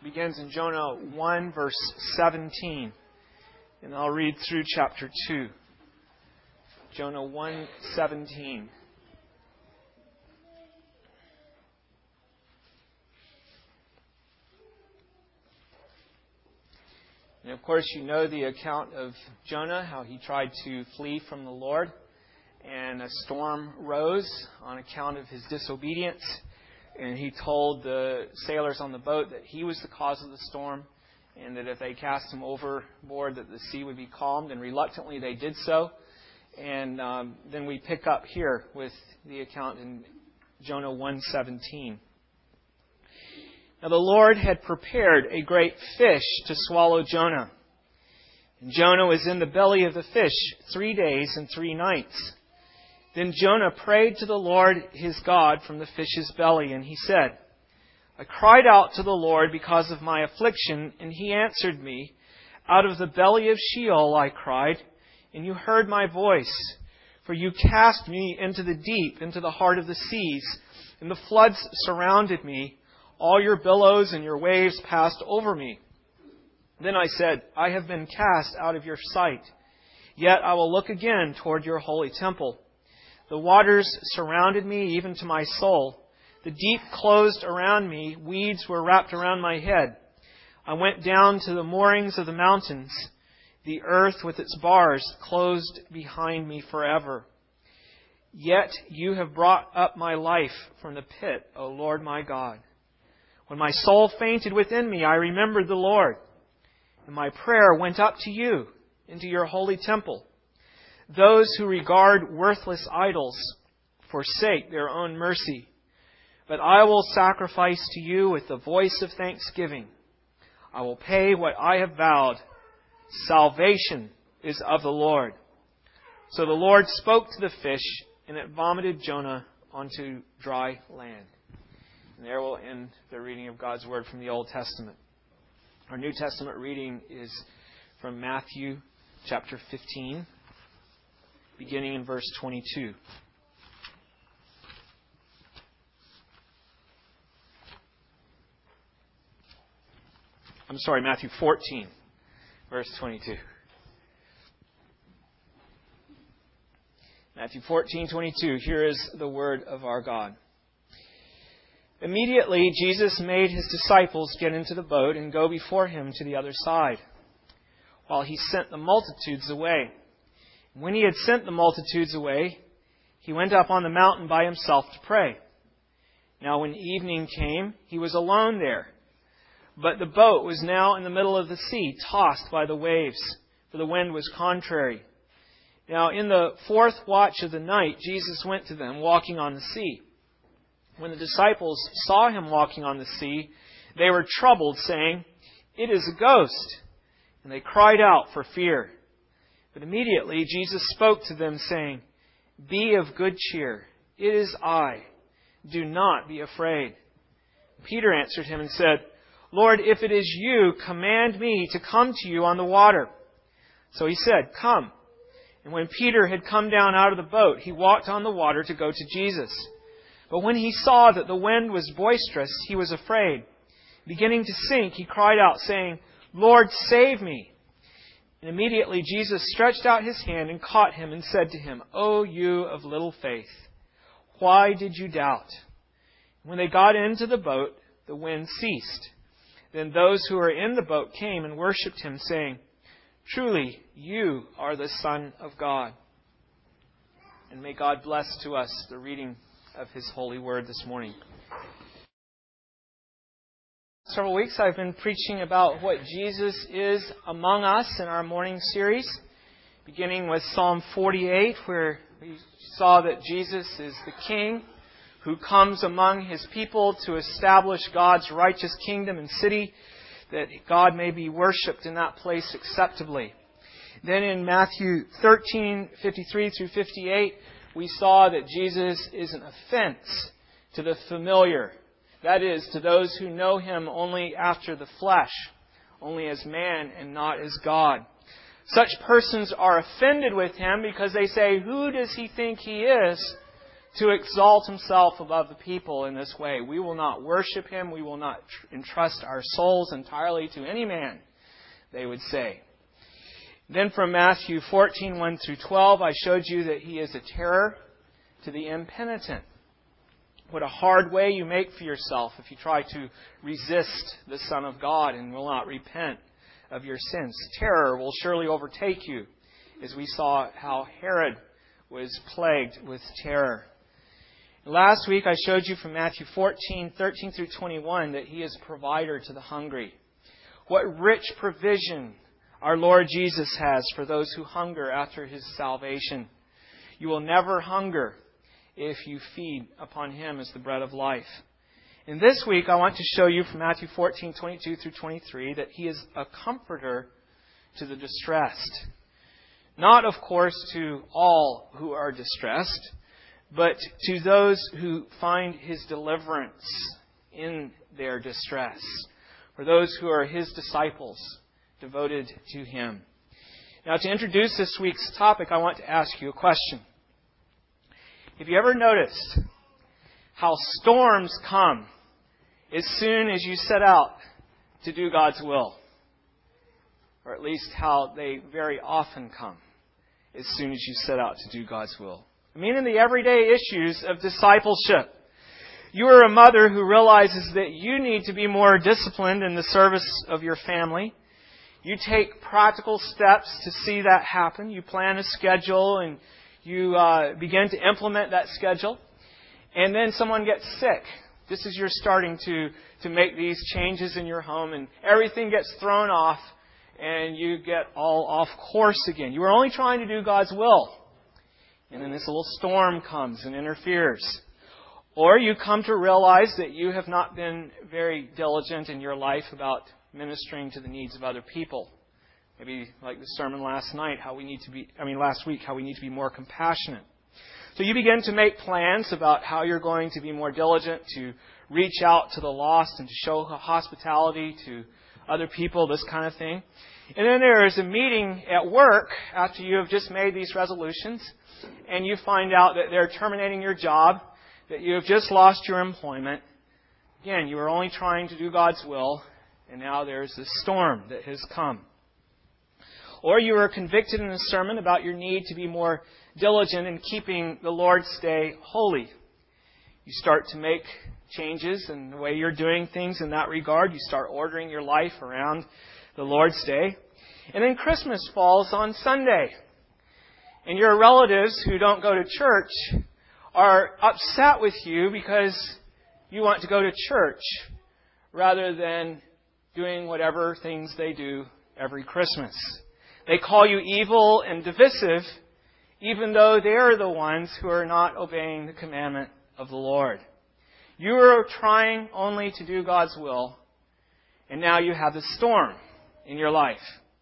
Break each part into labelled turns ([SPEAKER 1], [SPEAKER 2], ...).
[SPEAKER 1] begins in Jonah 1, verse 17. And I'll read through chapter 2. Jonah 1:17. And of course, you know the account of Jonah, how he tried to flee from the Lord, and a storm rose on account of his disobedience. And he told the sailors on the boat that he was the cause of the storm, and that if they cast him overboard, that the sea would be calmed. And reluctantly, they did so. And then we pick up here with the account in Jonah 1:17. Now the Lord had prepared a great fish to swallow Jonah. And Jonah was in the belly of the fish 3 days and 3 nights. Then Jonah prayed to the Lord his God from the fish's belly, and he said, I cried out to the Lord because of my affliction, and he answered me. Out of the belly of Sheol I cried, and you heard my voice. For you cast me into the deep, into the heart of the seas, and the floods surrounded me. All your billows and your waves passed over me. Then I said, I have been cast out of your sight. Yet I will look again toward your holy temple. The waters surrounded me even to my soul. The deep closed around me. Weeds were wrapped around my head. I went down to the moorings of the mountains. The earth with its bars closed behind me forever. Yet you have brought up my life from the pit, O Lord my God. When my soul fainted within me, I remembered the Lord. And my prayer went up to you, into your holy temple. Those who regard worthless idols forsake their own mercy. But I will sacrifice to you with the voice of thanksgiving. I will pay what I have vowed. Salvation is of the Lord. So the Lord spoke to the fish, and it vomited Jonah onto dry land. And there will end the reading of God's Word from the Old Testament. Our New Testament reading is from Matthew chapter 15, beginning in verse 22. I'm sorry, Matthew 14, verse 22. Matthew 14:22. Here is the word of our God. Immediately Jesus made his disciples get into the boat and go before him to the other side, while he sent the multitudes away. When he had sent the multitudes away, he went up on the mountain by himself to pray. Now when evening came, he was alone there. But the boat was now in the middle of the sea, tossed by the waves, for the wind was contrary. Now in the 4th watch of the night, Jesus went to them, walking on the sea. When the disciples saw him walking on the sea, they were troubled, saying, It is a ghost. And they cried out for fear. But immediately Jesus spoke to them, saying, Be of good cheer. It is I. Do not be afraid. Peter answered him and said, Lord, if it is you, command me to come to you on the water. So he said, Come. And when Peter had come down out of the boat, he walked on the water to go to Jesus. But when he saw that the wind was boisterous, he was afraid. Beginning to sink, he cried out, saying, Lord, save me. And immediately Jesus stretched out his hand and caught him and said to him, O you of little faith, why did you doubt? When they got into the boat, the wind ceased. Then those who were in the boat came and worshipped him, saying, Truly, you are the Son of God. And may God bless to us the reading of His holy word this morning. Several weeks I've been preaching about what Jesus is among us in our morning series, beginning with Psalm 48, where we saw that Jesus is the King who comes among His people to establish God's righteous kingdom and city, that God may be worshipped in that place acceptably. Then in Matthew 13:53 through 58, we saw that Jesus is an offense to the familiar. That is, to those who know Him only after the flesh, only as man and not as God. Such persons are offended with Him because they say, who does He think He is to exalt himself above the people in this way. We will not worship him. We will not entrust our souls entirely to any man, they would say. Then from Matthew 14, 1 through 12, I showed you that he is a terror to the impenitent. What a hard way you make for yourself if you try to resist the Son of God and will not repent of your sins. Terror will surely overtake you, as we saw how Herod was plagued with terror. Last week I showed you from Matthew 14, 13 through 21 that he is a provider to the hungry. What rich provision our Lord Jesus has for those who hunger after his salvation. You will never hunger if you feed upon him as the bread of life. And this week I want to show you from Matthew 14, 22 through 23 that he is a comforter to the distressed. Not, of course, to all who are distressed, but to those who find his deliverance in their distress, for those who are his disciples, devoted to him. Now, to introduce this week's topic, I want to ask you a question. Have you ever noticed how storms come as soon as you set out to do God's will? Or at least how they very often come as soon as you set out to do God's will. I mean, in the everyday issues of discipleship. You are a mother who realizes that you need to be more disciplined in the service of your family. You take practical steps to see that happen. You plan a schedule and you begin to implement that schedule. And then someone gets sick. Just as you're starting to make these changes in your home, and everything gets thrown off and you get all off course again. You were only trying to do God's will. And then this little storm comes and interferes. Or you come to realize that you have not been very diligent in your life about ministering to the needs of other people. Maybe like the sermon last week, how we need to be more compassionate. So you begin to make plans about how you're going to be more diligent to reach out to the lost and to show hospitality to other people, this kind of thing. And then there is a meeting at work after you have just made these resolutions, and you find out that they're terminating your job, that you have just lost your employment. Again, you were only trying to do God's will, and now there's this storm that has come. Or you were convicted in a sermon about your need to be more diligent in keeping the Lord's Day holy. You start to make changes in the way you're doing things in that regard. You start ordering your life around the Lord's Day. And then Christmas falls on Sunday. And your relatives who don't go to church are upset with you because you want to go to church rather than doing whatever things they do every Christmas. They call you evil and divisive, even though they're the ones who are not obeying the commandment of the Lord. You are trying only to do God's will, and now you have this storm in your life.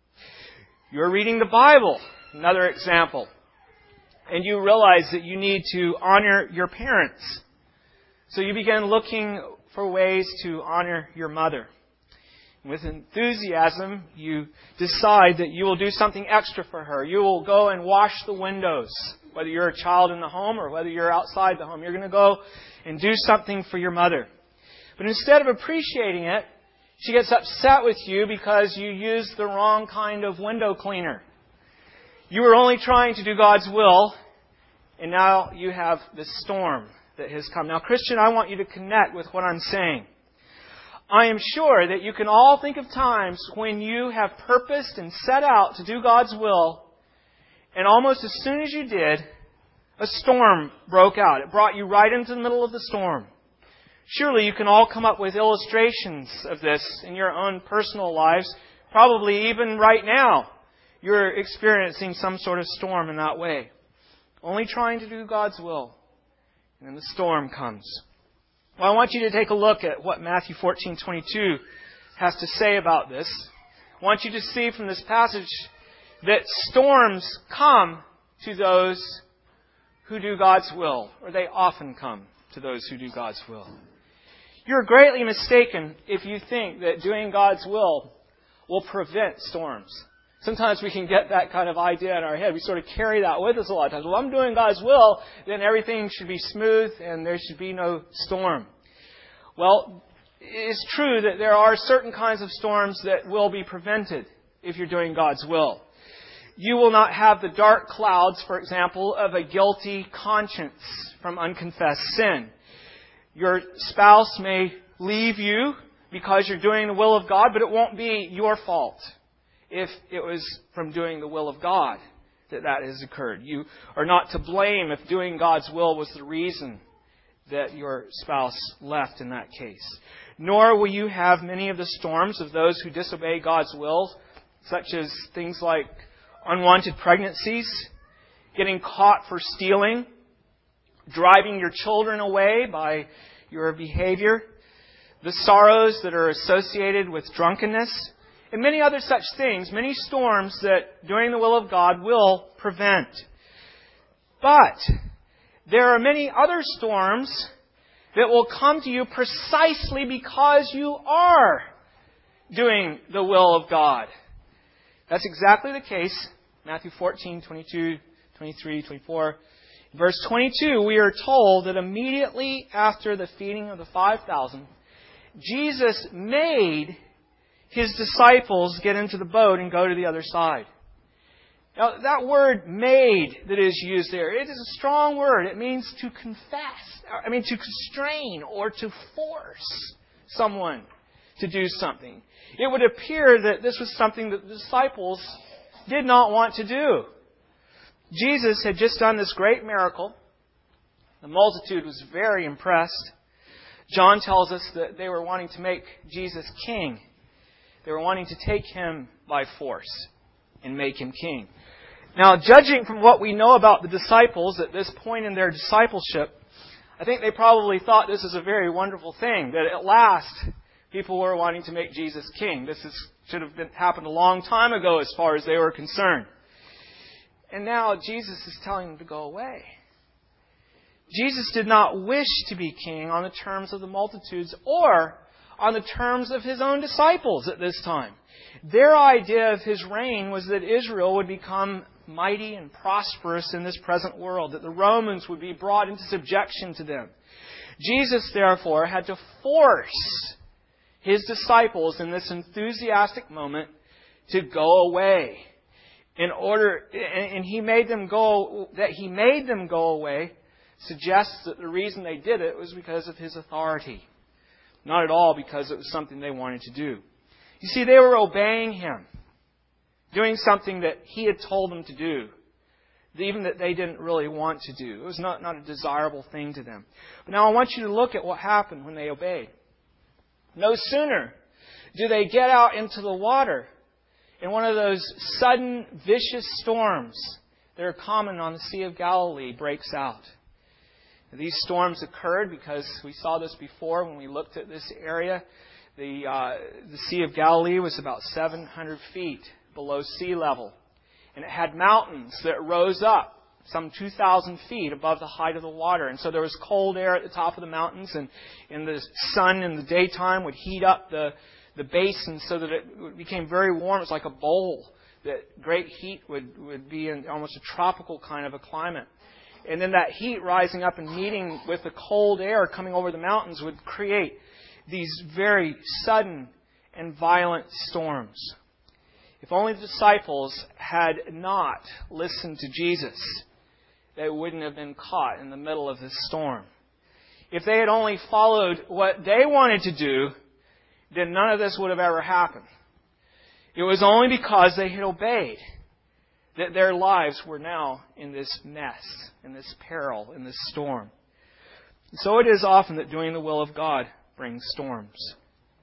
[SPEAKER 1] You're reading the Bible, another example, and you realize that you need to honor your parents. So you begin looking for ways to honor your mother. With enthusiasm, you decide that you will do something extra for her. You will go and wash the windows, whether you're a child in the home or whether you're outside the home. You're going to go and do something for your mother. But instead of appreciating it, she gets upset with you because you used the wrong kind of window cleaner. You were only trying to do God's will, and now you have this storm that has come. Now, Christian, I want you to connect with what I'm saying. I am sure that you can all think of times when you have purposed and set out to do God's will, and almost as soon as you did, a storm broke out. It brought you right into the middle of the storm. Surely you can all come up with illustrations of this in your own personal lives. Probably even right now, you're experiencing some sort of storm in that way. Only trying to do God's will. And then the storm comes. Well, I want you to take a look at what Matthew 14:22 has to say about this. I want you to see from this passage that storms come to those who do God's will, or they often come to those who do God's will. You're greatly mistaken if you think that doing God's will prevent storms. Sometimes we can get that kind of idea in our head. We sort of carry that with us a lot of times. Well, I'm doing God's will, then everything should be smooth and there should be no storm. Well, it's true that there are certain kinds of storms that will be prevented if you're doing God's will. You will not have the dark clouds, for example, of a guilty conscience from unconfessed sin. Your spouse may leave you because you're doing the will of God, but it won't be your fault if it was from doing the will of God that has occurred. You are not to blame if doing God's will was the reason that your spouse left in that case. Nor will you have many of the storms of those who disobey God's will, such as things like unwanted pregnancies, getting caught for stealing, driving your children away by your behavior, the sorrows that are associated with drunkenness, and many other such things, many storms that doing the will of God will prevent. But there are many other storms that will come to you precisely because you are doing the will of God. That's exactly the case. Matthew 14, 22, 23, 24. In verse 22, we are told that immediately after the feeding of the 5,000, Jesus made His disciples get into the boat and go to the other side. Now, that word made that is used there, it is a strong word. It means to to constrain or to force someone to do something. It would appear that this was something that the disciples did not want to do. Jesus had just done this great miracle. The multitude was very impressed. John tells us that they were wanting to make Jesus king. They were wanting to take Him by force and make Him king. Now, judging from what we know about the disciples at this point in their discipleship, I think they probably thought this is a very wonderful thing, that at last people were wanting to make Jesus king. Should have happened a long time ago as far as they were concerned. And now Jesus is telling them to go away. Jesus did not wish to be king on the terms of the multitudes or on the terms of His own disciples at this time. Their idea of His reign was that Israel would become mighty and prosperous in this present world, that the Romans would be brought into subjection to them. Jesus, therefore, had to force His disciples in this enthusiastic moment to go away. And He made them go away suggests that the reason they did it was because of His authority. Not at all because it was something they wanted to do. You see, they were obeying Him, doing something that He had told them to do, even that they didn't really want to do. It was not a desirable thing to them. But now I want you to look at what happened when they obeyed. No sooner do they get out into the water in one of those sudden, vicious storms that are common on the Sea of Galilee breaks out. These storms occurred because we saw this before when we looked at this area. The Sea of Galilee was about 700 feet below sea level. And it had mountains that rose up some 2,000 feet above the height of the water. And so there was cold air at the top of the mountains, and the sun in the daytime would heat up the basin so that it became very warm. It was like a bowl. That great heat would be in almost a tropical kind of a climate. And then that heat rising up and meeting with the cold air coming over the mountains would create these very sudden and violent storms. If only the disciples had not listened to Jesus, they wouldn't have been caught in the middle of this storm. If they had only followed what they wanted to do, then none of this would have ever happened. It was only because they had obeyed that their lives were now in this mess, in this peril, in this storm. And so it is often that doing the will of God brings storms.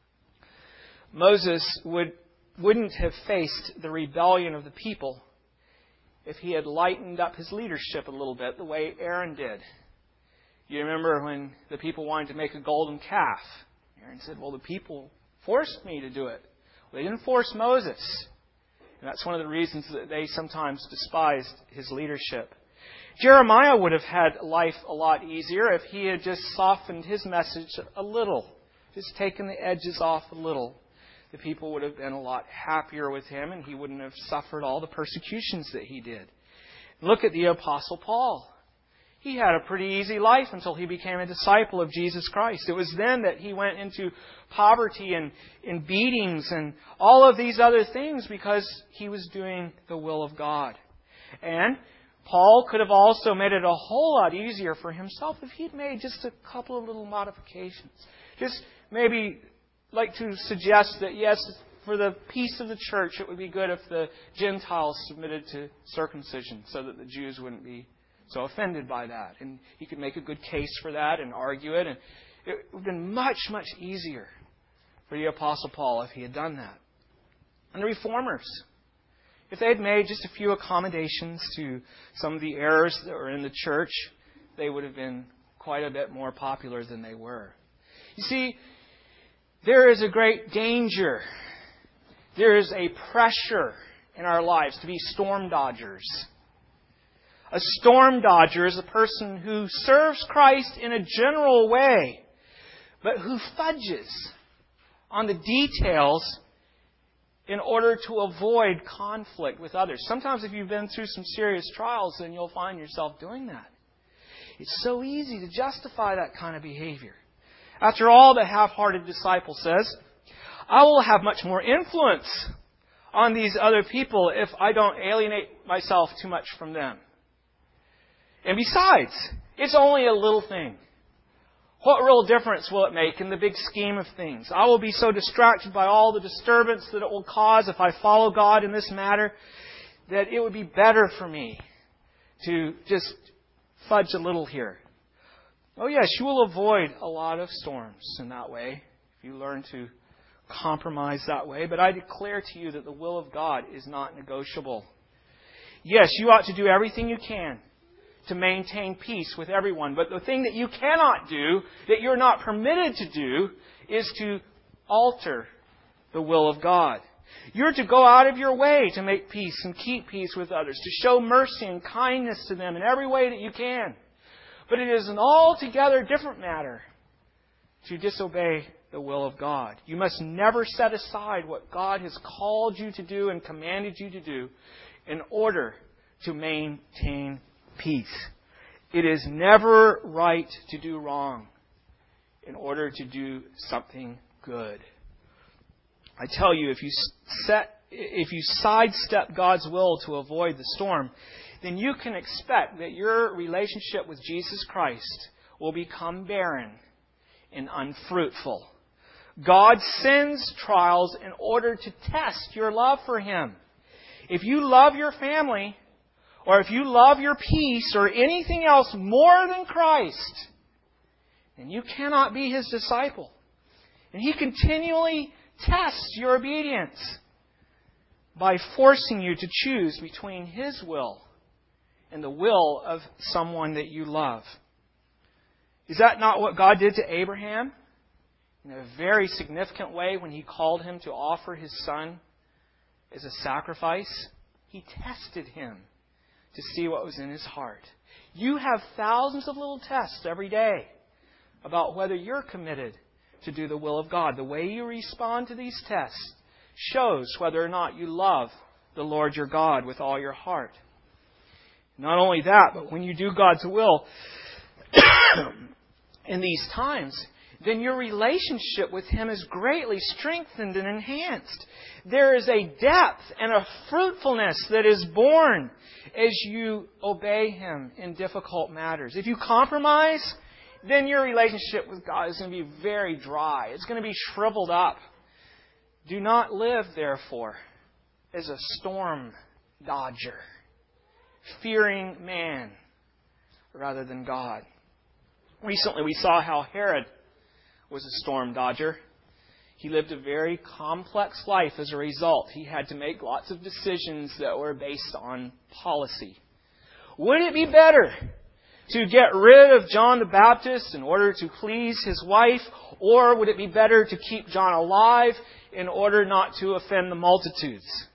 [SPEAKER 1] Moses wouldn't have faced the rebellion of the people if he had lightened up his leadership a little bit the way Aaron did. You remember when the people wanted to make a golden calf. Aaron said, well, the people forced me to do it. Well, they didn't force Moses. And that's one of the reasons that they sometimes despised his leadership. Jeremiah would have had life a lot easier if he had just softened his message a little, just taken the edges off a little. the people would have been a lot happier with him and he wouldn't have suffered all the persecutions that he did. Look at the Apostle Paul. He had a pretty easy life until he became a disciple of Jesus Christ. It was then that he went into poverty and beatings and all of these other things because he was doing the will of God. And Paul could have also made it a whole lot easier for himself if he'd made just a couple of little modifications. Just maybe like to suggest that, yes, for the peace of the church, it would be good if the Gentiles submitted to circumcision so that the Jews wouldn't be so offended by that. And he could make a good case for that and argue it. And it would have been much, much easier for the Apostle Paul if he had done that. And the Reformers, if they had made just a few accommodations to some of the errors that were in the church, they would have been quite a bit more popular than they were. You see, there is a great danger. There is a pressure in our lives to be storm dodgers. A storm dodger is a person who serves Christ in a general way, but who fudges on the details in order to avoid conflict with others. Sometimes if you've been through some serious trials, then you'll find yourself doing that. It's so easy to justify that kind of behavior. After all, the half-hearted disciple says, I will have much more influence on these other people if I don't alienate myself too much from them. And besides, it's only a little thing. What real difference will it make in the big scheme of things? I will be so distracted by all the disturbance that it will cause if I follow God in this matter that it would be better for me to just fudge a little here. Oh yes, you will avoid a lot of storms in that way if you learn to compromise that way. But I declare to you that the will of God is not negotiable. Yes, you ought to do everything you can to maintain peace with everyone. But the thing that you cannot do, that you're not permitted to do, is to alter the will of God. You're to go out of your way to make peace and keep peace with others, to show mercy and kindness to them in every way that you can. But it is an altogether different matter to disobey the will of God. You must never set aside what God has called you to do and commanded you to do in order to maintain peace. It is never right to do wrong in order to do something good. I tell you, if you sidestep God's will to avoid the storm, then you can expect that your relationship with Jesus Christ will become barren and unfruitful. God sends trials in order to test your love for Him. If you love your family, or if you love your peace or anything else more than Christ, then you cannot be His disciple. And He continually tests your obedience by forcing you to choose between His will and the will of someone that you love. Is that not what God did to Abraham in a very significant way when He called him to offer his son as a sacrifice? He tested him to see what was in his heart. You have thousands of little tests every day about whether you're committed to do the will of God. The way you respond to these tests shows whether or not you love the Lord your God with all your heart. Not only that, but when you do God's will in these times, then your relationship with Him is greatly strengthened and enhanced. There is a depth and a fruitfulness that is born as you obey Him in difficult matters. If you compromise, then your relationship with God is going to be very dry. It's going to be shriveled up. Do not live, therefore, as a storm dodger, fearing man rather than God. Recently, we saw how Herod was a storm dodger. He lived a very complex life as a result. He had to make lots of decisions that were based on policy. Would it be better to get rid of John the Baptist in order to please his wife, or would it be better to keep John alive in order not to offend the multitudes?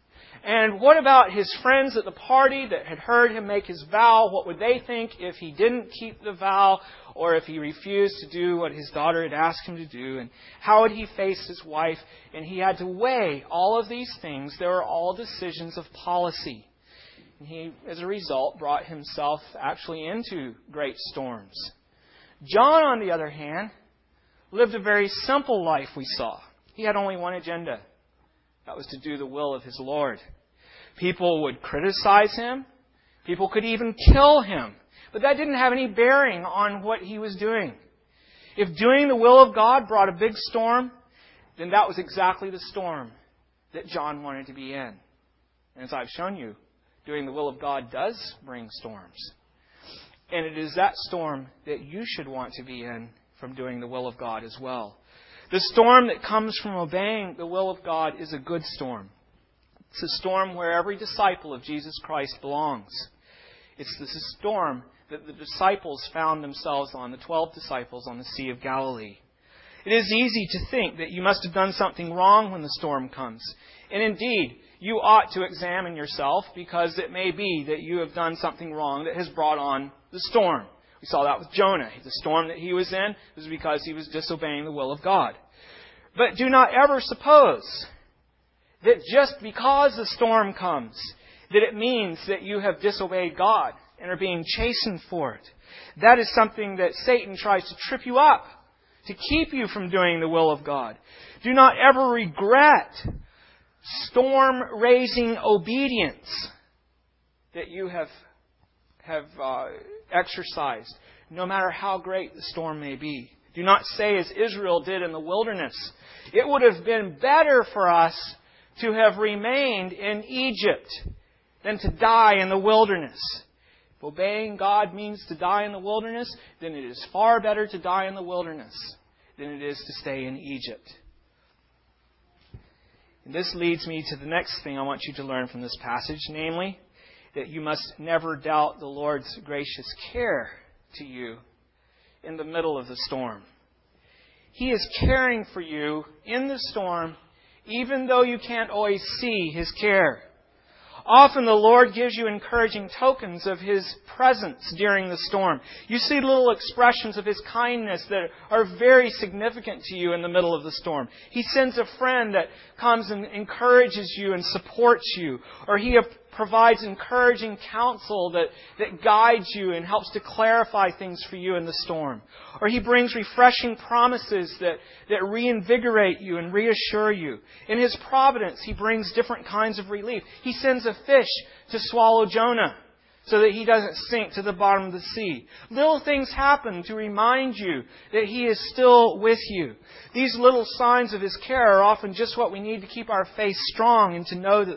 [SPEAKER 1] And what about his friends at the party that had heard him make his vow? What would they think if he didn't keep the vow or if he refused to do what his daughter had asked him to do? And how would he face his wife? And he had to weigh all of these things. They were all decisions of policy. And he, as a result, brought himself actually into great storms. John, on the other hand, lived a very simple life, we saw. He had only one agenda. That was to do the will of his Lord. People would criticize him. People could even kill him. But that didn't have any bearing on what he was doing. If doing the will of God brought a big storm, then that was exactly the storm that John wanted to be in. And as I've shown you, doing the will of God does bring storms. And it is that storm that you should want to be in from doing the will of God as well. The storm that comes from obeying the will of God is a good storm. It's a storm where every disciple of Jesus Christ belongs. It's the storm that the disciples found themselves on, the 12 disciples on the Sea of Galilee. It is easy to think that you must have done something wrong when the storm comes. And indeed, you ought to examine yourself because it may be that you have done something wrong that has brought on the storm. We saw that with Jonah. The storm that he was in was because he was disobeying the will of God. But do not ever suppose that just because the storm comes, that it means that you have disobeyed God and are being chastened for it. That is something that Satan tries to trip you up, to keep you from doing the will of God. Do not ever regret storm-raising obedience that you have exercised, no matter how great the storm may be. Do not say as Israel did in the wilderness, it would have been better for us to have remained in Egypt than to die in the wilderness. If obeying God means to die in the wilderness, then it is far better to die in the wilderness than it is to stay in Egypt. And this leads me to the next thing I want you to learn from this passage, namely, that you must never doubt the Lord's gracious care to you in the middle of the storm. He is caring for you in the storm, even though you can't always see His care. Often the Lord gives you encouraging tokens of His presence during the storm. You see little expressions of His kindness that are very significant to you in the middle of the storm. He sends a friend that comes and encourages you and supports you. Or He provides encouraging counsel that guides you and helps to clarify things for you in the storm. Or He brings refreshing promises that reinvigorate you and reassure you. In His providence, He brings different kinds of relief. He sends a fish to swallow Jonah so that he doesn't sink to the bottom of the sea. Little things happen to remind you that He is still with you. These little signs of His care are often just what we need to keep our faith strong and to know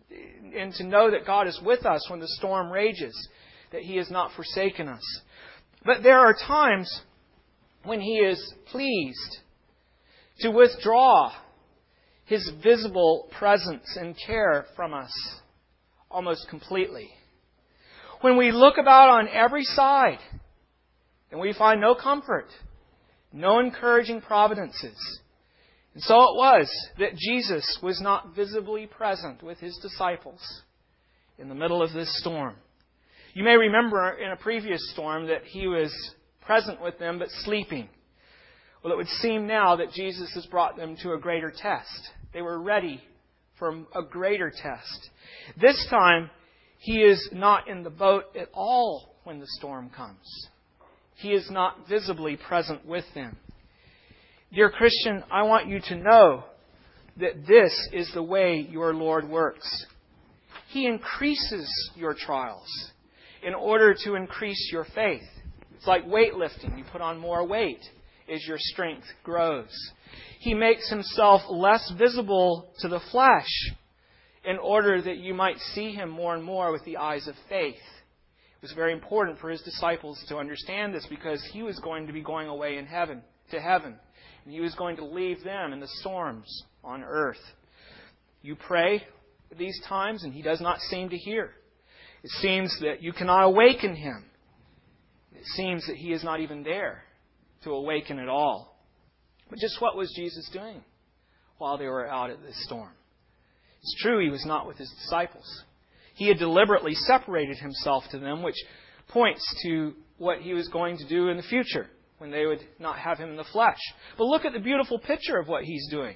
[SPEAKER 1] that God is with us when the storm rages, that He has not forsaken us. But there are times when He is pleased to withdraw His visible presence and care from us almost completely. When we look about on every side and we find no comfort, no encouraging providences. And so it was that Jesus was not visibly present with His disciples in the middle of this storm. You may remember in a previous storm that He was present with them but sleeping. Well, it would seem now that Jesus has brought them to a greater test. They were ready for a greater test. This time, He is not in the boat at all when the storm comes. He is not visibly present with them. Dear Christian, I want you to know that this is the way your Lord works. He increases your trials in order to increase your faith. It's like weightlifting. You put on more weight as your strength grows. He makes Himself less visible to the flesh in order that you might see Him more and more with the eyes of faith. It was very important for His disciples to understand this because He was going to be going away to heaven. And He was going to leave them in the storms on earth. You pray at these times and He does not seem to hear. It seems that you cannot awaken Him. It seems that He is not even there to awaken at all. But just what was Jesus doing while they were out at this storm? It's true he was not with his disciples. He had deliberately separated himself to them, which points to what he was going to do in the future, when they would not have him in the flesh. But look at the beautiful picture of what he's doing.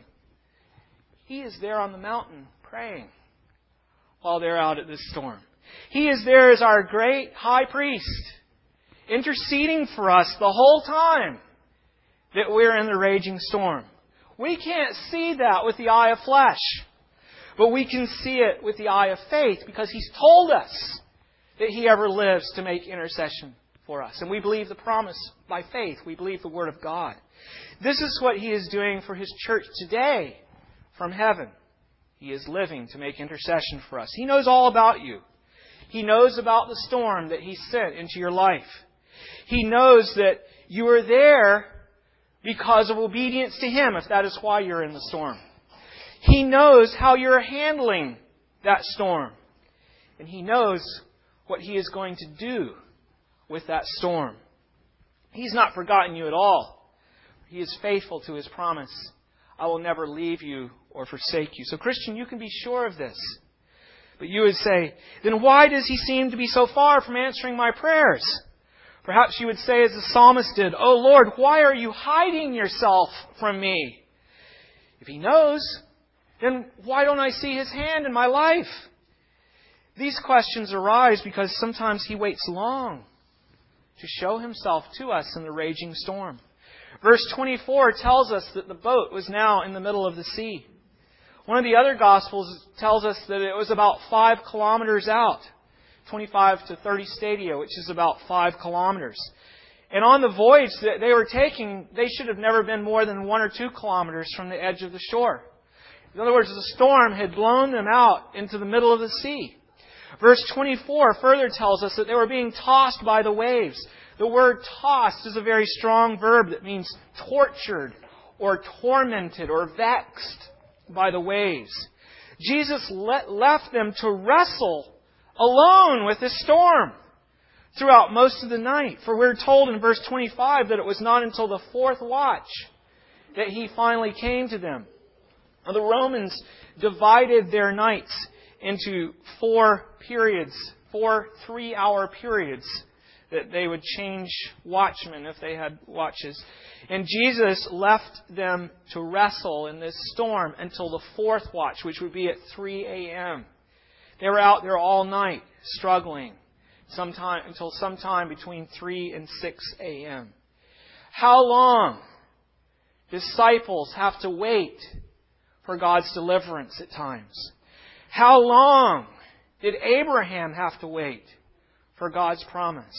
[SPEAKER 1] He is there on the mountain praying while they're out at this storm. He is there as our great high priest, interceding for us the whole time that we're in the raging storm. We can't see that with the eye of flesh, but we can see it with the eye of faith, because He's told us that He ever lives to make intercession for us. And we believe the promise by faith. We believe the Word of God. This is what He is doing for His church today from heaven. He is living to make intercession for us. He knows all about you. He knows about the storm that He sent into your life. He knows that you are there because of obedience to Him, if that is why you're in the storm. He knows how you're handling that storm. And He knows what He is going to do with that storm. He's not forgotten you at all. He is faithful to His promise. I will never leave you or forsake you. So Christian, you can be sure of this. But you would say, then why does He seem to be so far from answering my prayers? Perhaps you would say as the psalmist did, "Oh Lord, why are you hiding yourself from me?" If He knows, then why don't I see His hand in my life? These questions arise because sometimes He waits long to show Himself to us in the raging storm. Verse 24 tells us that the boat was now in the middle of the sea. One of the other Gospels tells us that it was about 5 kilometers out. 25 to 30 stadia, which is about 5 kilometers. And on the voyage that they were taking, they should have never been more than 1 or 2 kilometers from the edge of the shore. In other words, the storm had blown them out into the middle of the sea. Verse 24 further tells us that they were being tossed by the waves. The word tossed is a very strong verb that means tortured or tormented or vexed by the waves. Jesus left them to wrestle alone with this storm throughout most of the night. For we're told in verse 25 that it was not until the 4th watch that He finally came to them. Now, the Romans divided their nights into 4 periods, 4 3-hour periods, that they would change watchmen if they had watches. And Jesus left them to wrestle in this storm until the 4th watch, which would be at 3 a.m. They were out there all night struggling until sometime between 3 and 6 a.m. How long disciples have to wait for God's deliverance at times? How long did Abraham have to wait for God's promise?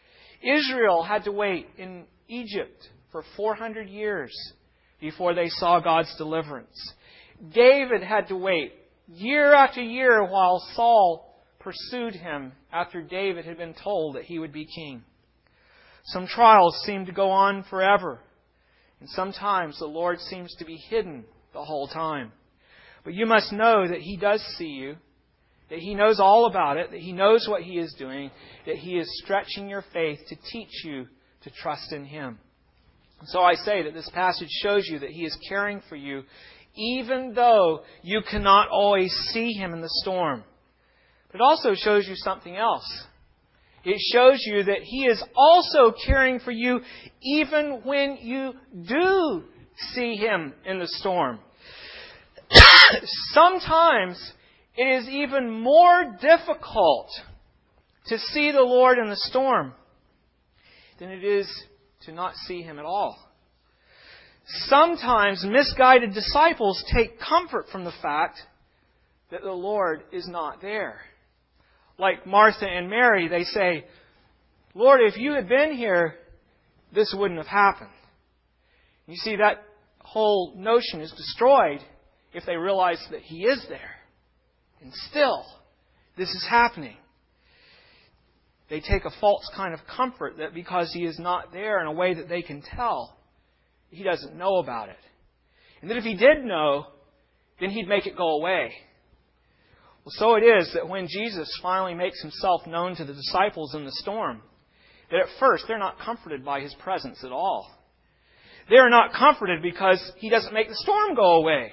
[SPEAKER 1] Israel had to wait in Egypt for 400 years before they saw God's deliverance. David had to wait year after year while Saul pursued him after David had been told that he would be king. Some trials seem to go on forever, and sometimes the Lord seems to be hidden the whole time. But you must know that He does see you, that He knows all about it, that He knows what He is doing, that He is stretching your faith to teach you to trust in Him. And so I say that this passage shows you that He is caring for you, even though you cannot always see Him in the storm. But it also shows you something else. It shows you that He is also caring for you even when you do see Him in the storm. Sometimes it is even more difficult to see the Lord in the storm than it is to not see Him at all. Sometimes misguided disciples take comfort from the fact that the Lord is not there. Like Martha and Mary, they say, "Lord, if you had been here, this wouldn't have happened." You see, that whole notion is destroyed if they realize that He is there. And still, this is happening. They take a false kind of comfort that because He is not there in a way that they can tell, He doesn't know about it. And that if He did know, then He'd make it go away. Well, so it is that when Jesus finally makes Himself known to the disciples in the storm, that at first they're not comforted by His presence at all. They're not comforted because He doesn't make the storm go away.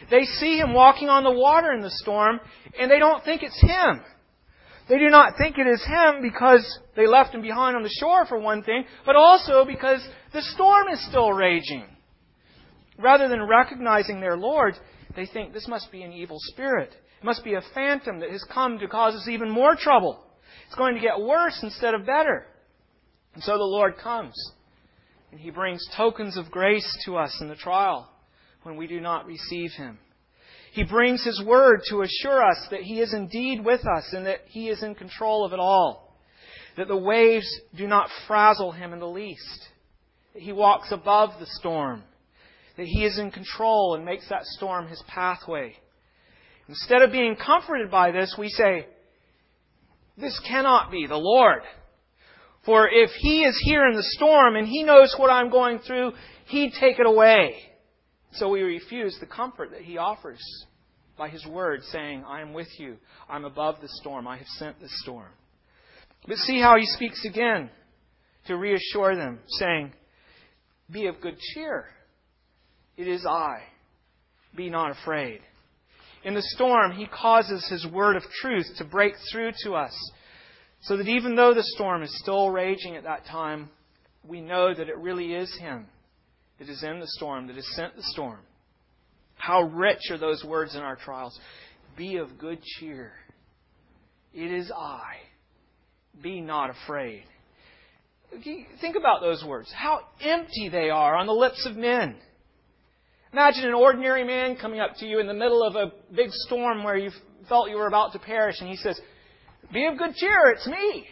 [SPEAKER 1] They see Him walking on the water in the storm, and they don't think it's Him. They do not think it is Him because they left Him behind on the shore, for one thing, but also because the storm is still raging. Rather than recognizing their Lord, they think this must be an evil spirit. It must be a phantom that has come to cause us even more trouble. It's going to get worse instead of better. And so the Lord comes, and He brings tokens of grace to us in the trial when we do not receive Him. He brings His Word to assure us that He is indeed with us and that He is in control of it all. That the waves do not frazzle Him in the least. That He walks above the storm. That He is in control and makes that storm His pathway. Instead of being comforted by this, we say, this cannot be the Lord. For if He is here in the storm and He knows what I'm going through, He'd take it away. So we refuse the comfort that He offers by His Word, saying, I am with you. I'm above the storm. I have sent the storm. But see how He speaks again to reassure them, saying, be of good cheer. It is I. Be not afraid. In the storm, He causes His word of truth to break through to us, so that even though the storm is still raging at that time, we know that it really is Him that is in the storm, that has sent the storm. How rich are those words in our trials. Be of good cheer. It is I. Be not afraid. Think about those words. How empty they are on the lips of men. Imagine an ordinary man coming up to you in the middle of a big storm where you felt you were about to perish, and he says, be of good cheer, it's me.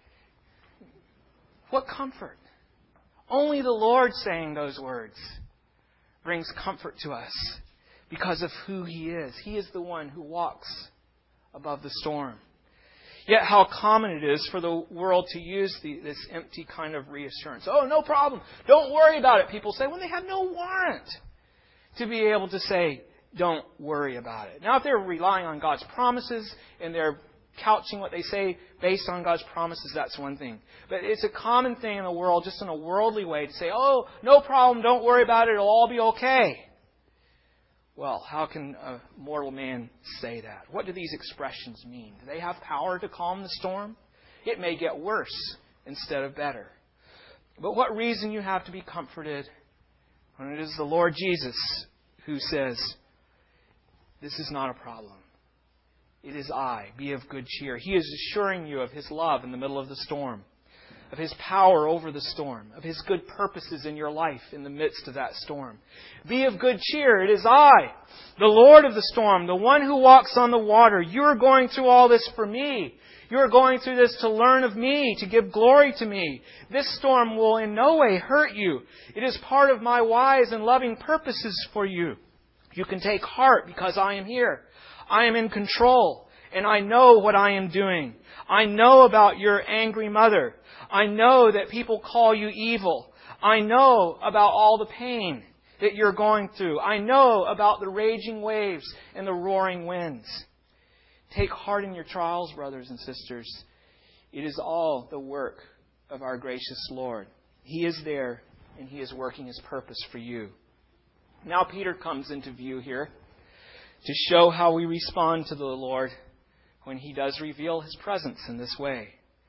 [SPEAKER 1] What comfort. Only the Lord saying those words brings comfort to us because of who He is. He is the one who walks above the storm. Yet how common it is for the world to use this empty kind of reassurance. Oh, no problem. Don't worry about it, people say, when they have no warrant to be able to say, don't worry about it. Now, if they're relying on God's promises and they're couching what they say based on God's promises, that's one thing. But it's a common thing in the world, just in a worldly way, to say, oh, no problem, don't worry about it, it'll all be okay. Well, how can a mortal man say that? What do these expressions mean? Do they have power to calm the storm? It may get worse instead of better. But what reason you have to be comforted when it is the Lord Jesus who says, this is not a problem. It is I. Be of good cheer. He is assuring you of His love in the middle of the storm, of His power over the storm, of His good purposes in your life in the midst of that storm. Be of good cheer. It is I, the Lord of the storm, the one who walks on the water. You are going through all this for me. You are going through this to learn of me, to give glory to me. This storm will in no way hurt you. It is part of my wise and loving purposes for you. You can take heart because I am here. I am in control, and I know what I am doing. I know about your angry mother. I know that people call you evil. I know about all the pain that you're going through. I know about the raging waves and the roaring winds. Take heart in your trials, brothers and sisters. It is all the work of our gracious Lord. He is there, and He is working His purpose for you. Now Peter comes into view here to show how we respond to the Lord when He does reveal His presence in this way.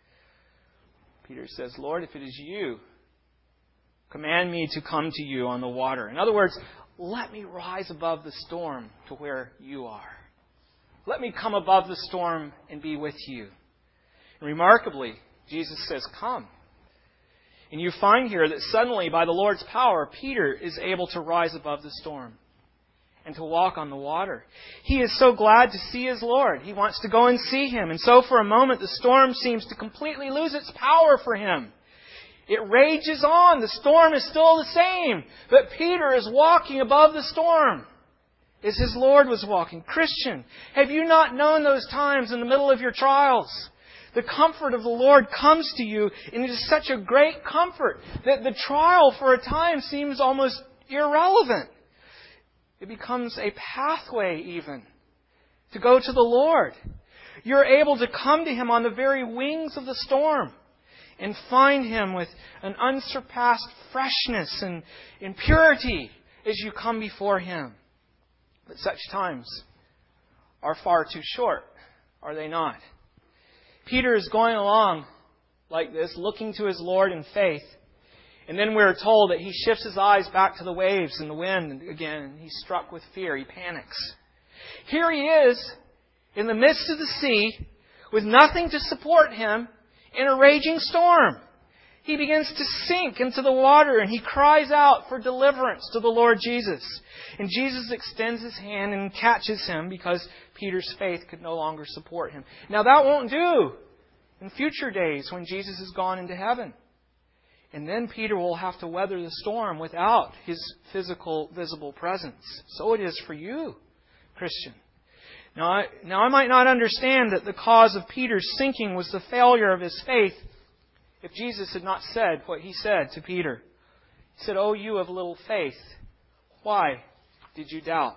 [SPEAKER 1] Peter says, Lord, if it is You, command me to come to You on the water. In other words, let me rise above the storm to where You are. Let me come above the storm and be with You. And remarkably, Jesus says, come. And you find here that suddenly, by the Lord's power, Peter is able to rise above the storm and to walk on the water. He is so glad to see his Lord. He wants to go and see Him. And so for a moment, the storm seems to completely lose its power for him. It rages on. The storm is still the same. But Peter is walking above the storm as his Lord was walking. Christian, have you not known those times in the middle of your trials? The comfort of the Lord comes to you, and it is such a great comfort that the trial for a time seems almost irrelevant. It becomes a pathway even to go to the Lord. You're able to come to Him on the very wings of the storm and find Him with an unsurpassed freshness and purity as you come before Him. But such times are far too short, are they not? Peter is going along like this, looking to his Lord in faith. And then we're told that he shifts his eyes back to the waves and the wind again, and he's struck with fear. He panics. Here he is, in the midst of the sea, with nothing to support him, in a raging storm. He begins to sink into the water, and he cries out for deliverance to the Lord Jesus. And Jesus extends his hand and catches him because Peter's faith could no longer support him. Now that won't do in future days when Jesus has gone into heaven. And then Peter will have to weather the storm without his physical, visible presence. So it is for you, Christian. Now I might not understand that the cause of Peter's sinking was the failure of his faith if Jesus had not said what He said to Peter. He said, "O you of little faith, why did you doubt?"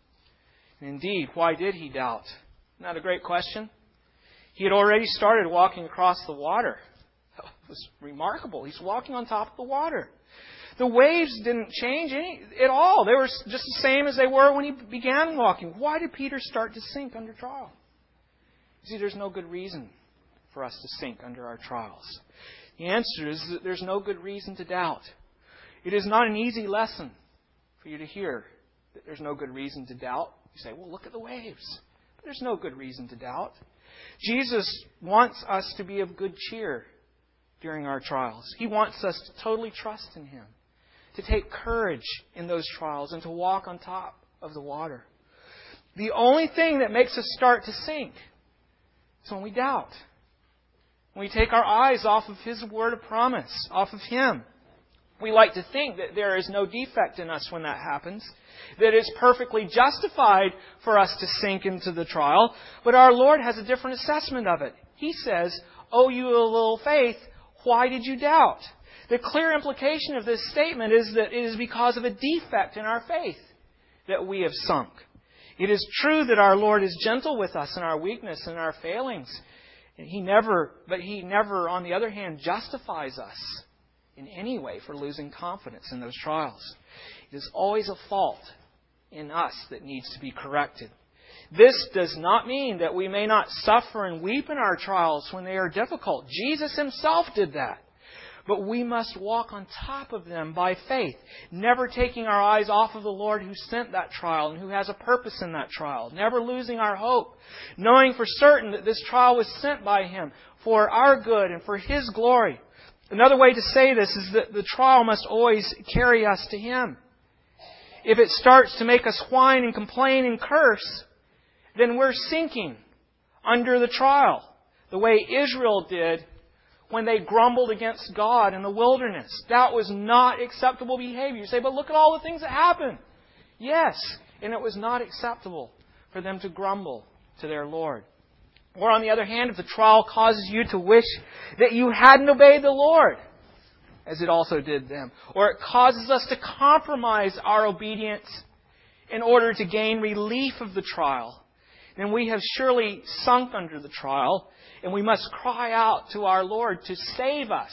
[SPEAKER 1] And indeed, why did he doubt? Isn't that a great question? He had already started walking across the water. It was remarkable. He's walking on top of the water. The waves didn't change at all. They were just the same as they were when he began walking. Why did Peter start to sink under trial? You see, there's no good reason for us to sink under our trials. The answer is that there's no good reason to doubt. It is not an easy lesson for you to hear that there's no good reason to doubt. You say, well, look at the waves. But there's no good reason to doubt. Jesus wants us to be of good cheer during our trials. He wants us to totally trust in Him, to take courage in those trials, and to walk on top of the water. The only thing that makes us start to sink is when we doubt. When we take our eyes off of His word of promise, off of Him. We like to think that there is no defect in us when that happens, that it's perfectly justified for us to sink into the trial, but our Lord has a different assessment of it. He says, "O you of little faith, why did you doubt?" The clear implication of this statement is that it is because of a defect in our faith that we have sunk. It is true that our Lord is gentle with us in our weakness and our failings. And He never, on the other hand, justifies us in any way for losing confidence in those trials. It is always a fault in us that needs to be corrected. This does not mean that we may not suffer and weep in our trials when they are difficult. Jesus Himself did that. But we must walk on top of them by faith, never taking our eyes off of the Lord who sent that trial and who has a purpose in that trial, never losing our hope, knowing for certain that this trial was sent by Him for our good and for His glory. Another way to say this is that the trial must always carry us to Him. If it starts to make us whine and complain and curse, then we're sinking under the trial, the way Israel did when they grumbled against God in the wilderness. That was not acceptable behavior. You say, but look at all the things that happened. Yes, and it was not acceptable for them to grumble to their Lord. Or on the other hand, if the trial causes you to wish that you hadn't obeyed the Lord, as it also did them, or it causes us to compromise our obedience in order to gain relief of the trial, then we have surely sunk under the trial, and we must cry out to our Lord to save us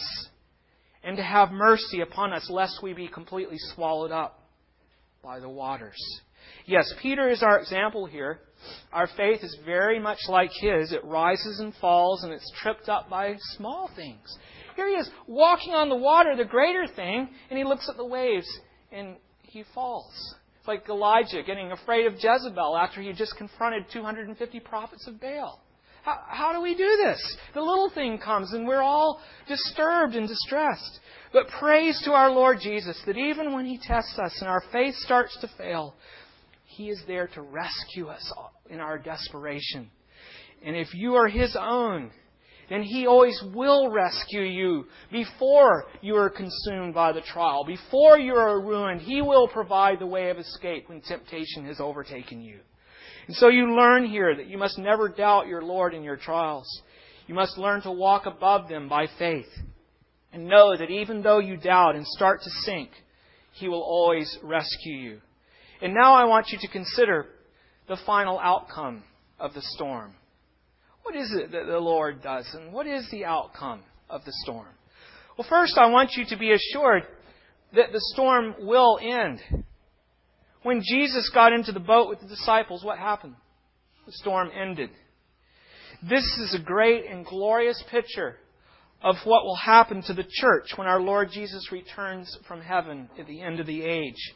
[SPEAKER 1] and to have mercy upon us, lest we be completely swallowed up by the waters. Yes, Peter is our example here. Our faith is very much like his. It rises and falls, and it's tripped up by small things. Here he is, walking on the water, the greater thing, and he looks at the waves, and he falls. It's like Elijah getting afraid of Jezebel after he just confronted 250 prophets of Baal. How do we do this? The little thing comes and we're all disturbed and distressed. But praise to our Lord Jesus that even when He tests us and our faith starts to fail, He is there to rescue us in our desperation. And if you are His own, then He always will rescue you before you are consumed by the trial. Before you are ruined, He will provide the way of escape when temptation has overtaken you. And so you learn here that you must never doubt your Lord in your trials. You must learn to walk above them by faith. And know that even though you doubt and start to sink, He will always rescue you. And now I want you to consider the final outcome of the storm. What is it that the Lord does? And what is the outcome of the storm? Well, first I want you to be assured that the storm will end. When Jesus got into the boat with the disciples, what happened? The storm ended. This is a great and glorious picture of what will happen to the church when our Lord Jesus returns from heaven at the end of the age.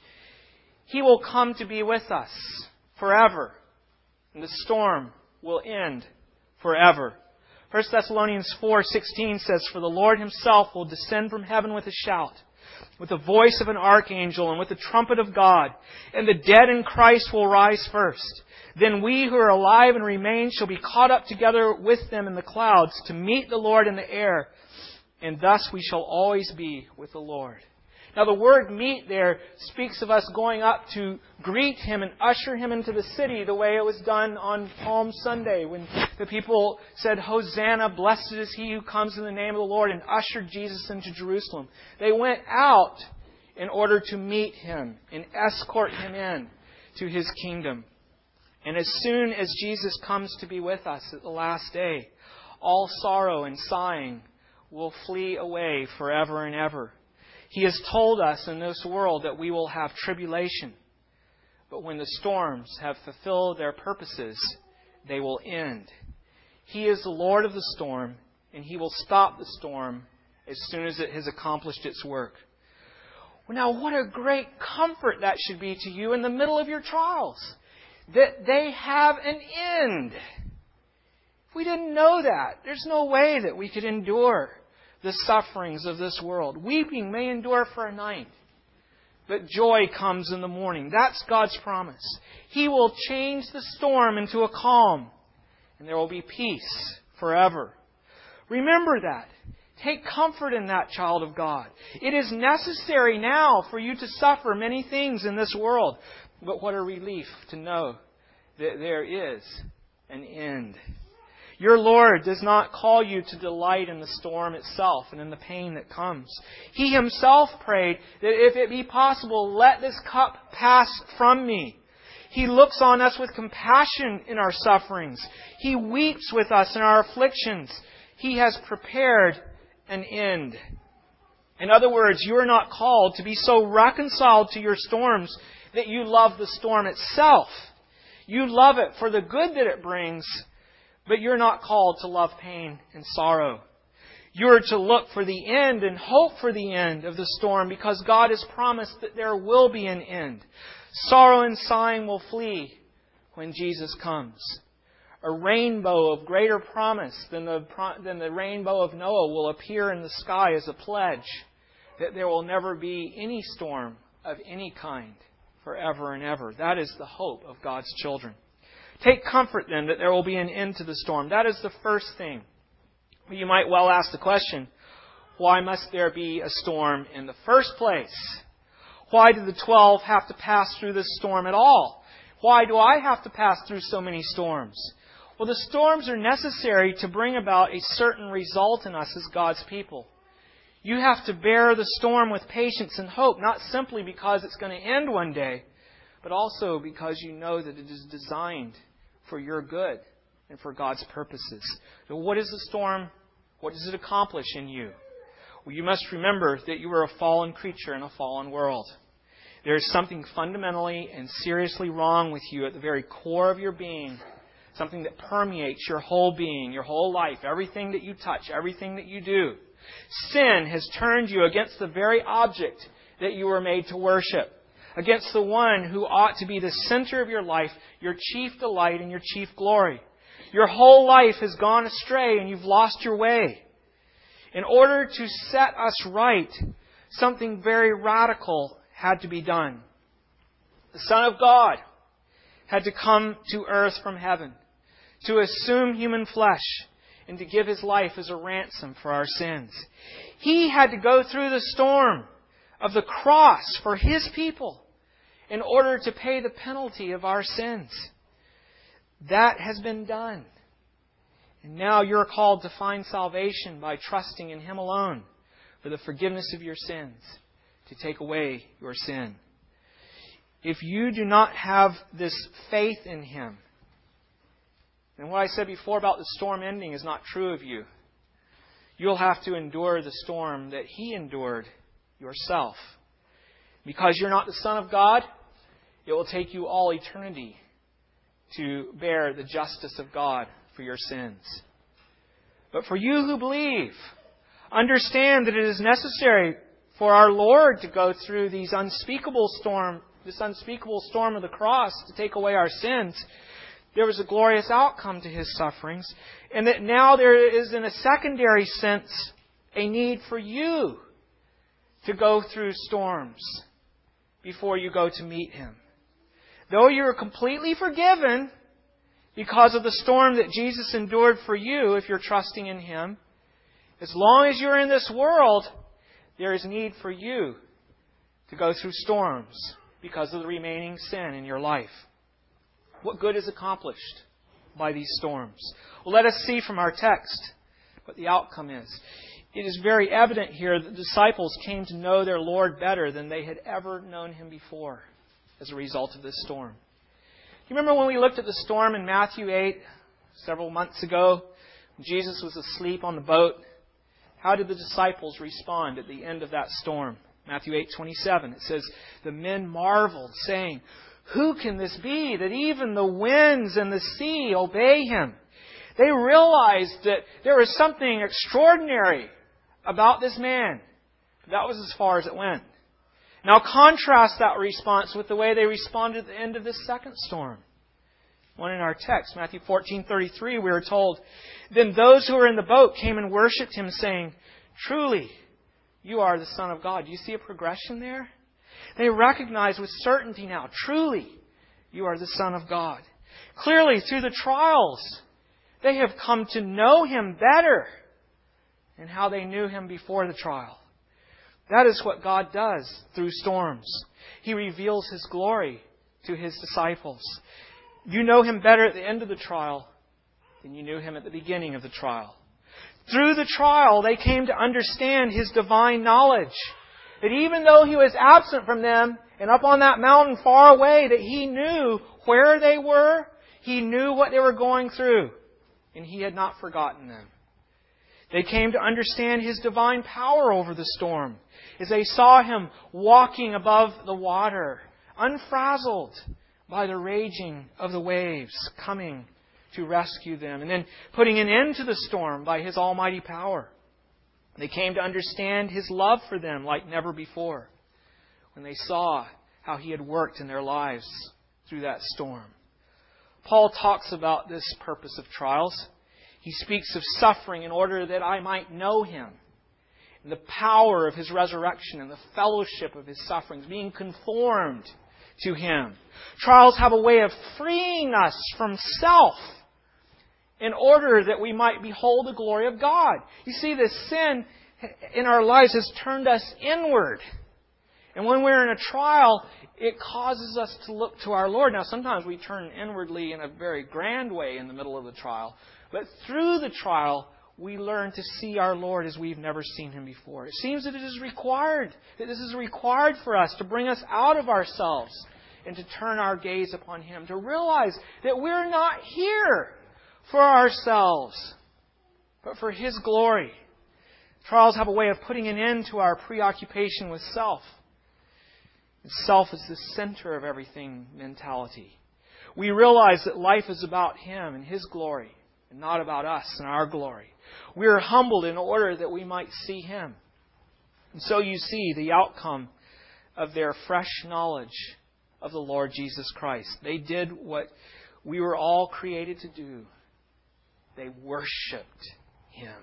[SPEAKER 1] He will come to be with us forever, and the storm will end forever. 1 Thessalonians 4:16 says, "For the Lord Himself will descend from heaven with a shout, with the voice of an archangel, and with the trumpet of God, and the dead in Christ will rise first. Then we who are alive and remain shall be caught up together with them in the clouds to meet the Lord in the air, and thus we shall always be with the Lord." Now the word meet there speaks of us going up to greet Him and usher Him into the city the way it was done on Palm Sunday when the people said, "Hosanna, blessed is He who comes in the name of the Lord," and ushered Jesus into Jerusalem. They went out in order to meet Him and escort Him in to His kingdom. And as soon as Jesus comes to be with us at the last day, all sorrow and sighing will flee away forever and ever. He has told us in this world that we will have tribulation. But when the storms have fulfilled their purposes, they will end. He is the Lord of the storm, and He will stop the storm as soon as it has accomplished its work. Well, now, what a great comfort that should be to you in the middle of your trials, that they have an end. If we didn't know that, there's no way that we could endure the sufferings of this world. Weeping may endure for a night, but joy comes in the morning. That's God's promise. He will change the storm into a calm, and there will be peace forever. Remember that. Take comfort in that, child of God. It is necessary now for you to suffer many things in this world, but what a relief to know that there is an end. Your Lord does not call you to delight in the storm itself and in the pain that comes. He Himself prayed that if it be possible, let this cup pass from me. He looks on us with compassion in our sufferings. He weeps with us in our afflictions. He has prepared an end. In other words, you are not called to be so reconciled to your storms that you love the storm itself. You love it for the good that it brings, but you're not called to love pain and sorrow. You're to look for the end and hope for the end of the storm because God has promised that there will be an end. Sorrow and sighing will flee when Jesus comes. A rainbow of greater promise than the rainbow of Noah will appear in the sky as a pledge that there will never be any storm of any kind forever and ever. That is the hope of God's children. Take comfort then that there will be an end to the storm. That is the first thing. You might well ask the question, why must there be a storm in the first place? Why do the 12 have to pass through this storm at all? Why do I have to pass through so many storms? Well, the storms are necessary to bring about a certain result in us as God's people. You have to bear the storm with patience and hope, not simply because it's going to end one day, but also because you know that it is designed for your good and for God's purposes. So what is the storm? What does it accomplish in you? Well, you must remember that you are a fallen creature in a fallen world. There is something fundamentally and seriously wrong with you at the very core of your being. Something that permeates your whole being, your whole life, everything that you touch, everything that you do. Sin has turned you against the very object that you were made to worship. Against the one who ought to be the center of your life, your chief delight and your chief glory. Your whole life has gone astray and you've lost your way. In order to set us right, something very radical had to be done. The Son of God had to come to earth from heaven, to assume human flesh, and to give His life as a ransom for our sins. He had to go through the storm of the cross for His people in order to pay the penalty of our sins. That has been done. And now you're called to find salvation by trusting in Him alone for the forgiveness of your sins, to take away your sin. If you do not have this faith in Him, then what I said before about the storm ending is not true of you. You'll have to endure the storm that He endured yourself. Because you're not the Son of God, It will take you all eternity to bear the justice of God for your sins. But for you who believe, understand that it is necessary for our Lord to go through this unspeakable storm of the cross to take away our sins. There was a glorious outcome to His sufferings, and that now there is, in a secondary sense, a need for you to go through storms before you go to meet Him. Though you are completely forgiven because of the storm that Jesus endured for you, if you're trusting in Him, as long as you're in this world, there is need for you to go through storms because of the remaining sin in your life. What good is accomplished by these storms? Well, let us see from our text what the outcome is. It is very evident here that the disciples came to know their Lord better than they had ever known Him before as a result of this storm. You remember when we looked at the storm in Matthew 8 several months ago? When Jesus was asleep on the boat. How did the disciples respond at the end of that storm? Matthew 8:27. It says, the men marveled, saying, "Who can this be that even the winds and the sea obey Him?" They realized that there was something extraordinary about this man. That was as far as it went. Now contrast that response with the way they responded at the end of this second storm. One in our text, Matthew 14:33, we are told, "Then those who were in the boat came and worshipped Him, saying, 'Truly, you are the Son of God.'" Do you see a progression there? They recognize with certainty now, truly, you are the Son of God. Clearly, through the trials, they have come to know Him better than how they knew Him before the trial. That is what God does through storms. He reveals His glory to His disciples. You know Him better at the end of the trial than you knew Him at the beginning of the trial. Through the trial, they came to understand His divine knowledge. That even though He was absent from them and up on that mountain far away, that He knew where they were, He knew what they were going through, and He had not forgotten them. They came to understand His divine power over the storm as they saw Him walking above the water, unfrazzled by the raging of the waves coming to rescue them, and then putting an end to the storm by His almighty power. They came to understand His love for them like never before when they saw how He had worked in their lives through that storm. Paul talks about this purpose of trials. He speaks of suffering in order that I might know Him, and the power of His resurrection and the fellowship of His sufferings, being conformed to Him. Trials have a way of freeing us from self in order that we might behold the glory of God. You see, this sin in our lives has turned us inward. And when we're in a trial, it causes us to look to our Lord. Now, sometimes we turn inwardly in a very grand way in the middle of the trial. But through the trial, we learn to see our Lord as we've never seen Him before. It seems that this is required for us to bring us out of ourselves and to turn our gaze upon Him, to realize that we're not here for ourselves, but for His glory. Trials have a way of putting an end to our preoccupation with self. And self is the center of everything mentality. We realize that life is about Him and His glory, and not about us and our glory. We are humbled in order that we might see Him. And so you see the outcome of their fresh knowledge of the Lord Jesus Christ. They did what we were all created to do. They worshipped Him.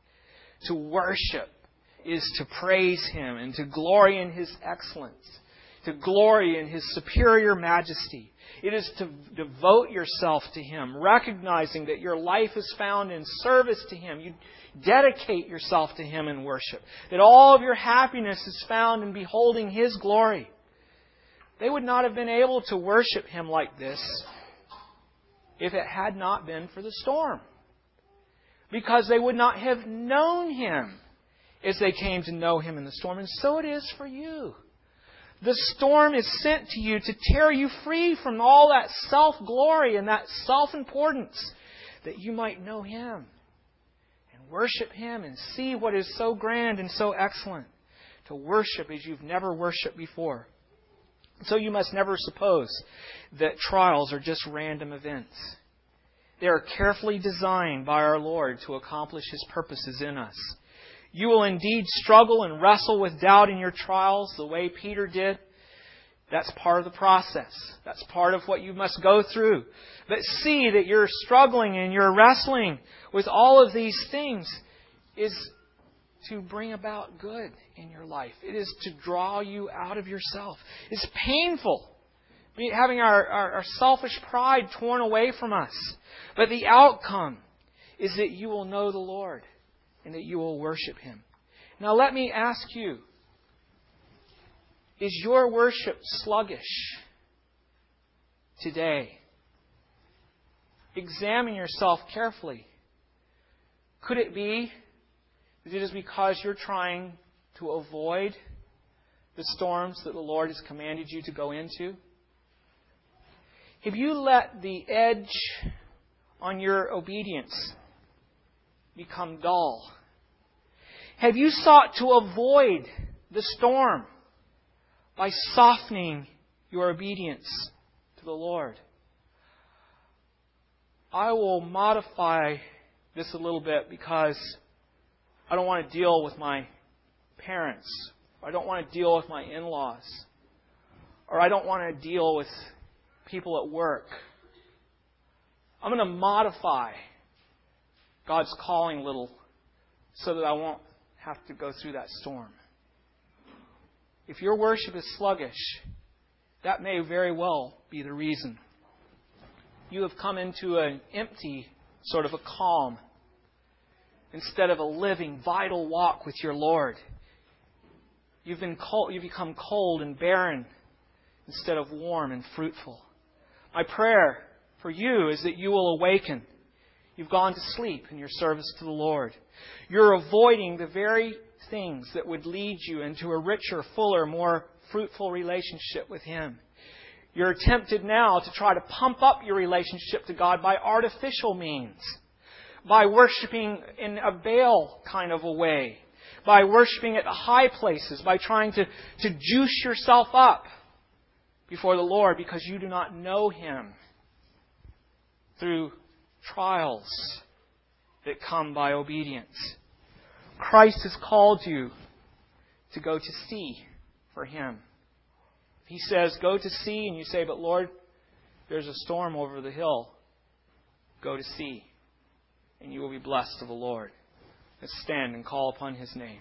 [SPEAKER 1] To worship is to praise Him and to glory in His excellence, to glory in His superior majesty. It is to devote yourself to Him, recognizing that your life is found in service to Him. You dedicate yourself to Him in worship. That all of your happiness is found in beholding His glory. They would not have been able to worship Him like this if it had not been for the storm. Because they would not have known Him as they came to know Him in the storm. And so it is for you. The storm is sent to you to tear you free from all that self-glory and that self-importance, that you might know Him and worship Him and see what is so grand and so excellent. To worship as you've never worshipped before. So you must never suppose that trials are just random events. They are carefully designed by our Lord to accomplish His purposes in us. You will indeed struggle and wrestle with doubt in your trials the way Peter did. That's part of the process. That's part of what you must go through. But see that you're struggling and you're wrestling with all of these things is to bring about good in your life. It is to draw you out of yourself. It's painful having our selfish pride torn away from us. But the outcome is that you will know the Lord and that you will worship Him. Now let me ask you, is your worship sluggish today? Examine yourself carefully. Could it be that it is because you're trying to avoid the storms that the Lord has commanded you to go into? Have you let the edge on your obedience become dull? Have you sought to avoid the storm by softening your obedience to the Lord? I will modify this a little bit because I don't want to deal with my parents. I don't want to deal with my in-laws. Or I don't want to deal with people at work. I'm going to modify God's calling a little so that I won't have to go through that storm. If your worship is sluggish, that may very well be the reason. You have come into an empty sort of a calm instead of a living, vital walk with your Lord. You've become cold and barren instead of warm and fruitful. My prayer for you is that you will awaken. You've gone to sleep in your service to the Lord. You're avoiding the very things that would lead you into a richer, fuller, more fruitful relationship with Him. You're tempted now to try to pump up your relationship to God by artificial means, by worshiping in a Baal kind of a way, by worshiping at the high places, by trying to juice yourself up before the Lord because you do not know Him through trials that come by obedience. Christ has called you to go to sea for Him. If He says, go to sea, and you say, but Lord, there's a storm over the hill, go to sea, and you will be blessed of the Lord. Let's stand and call upon His name.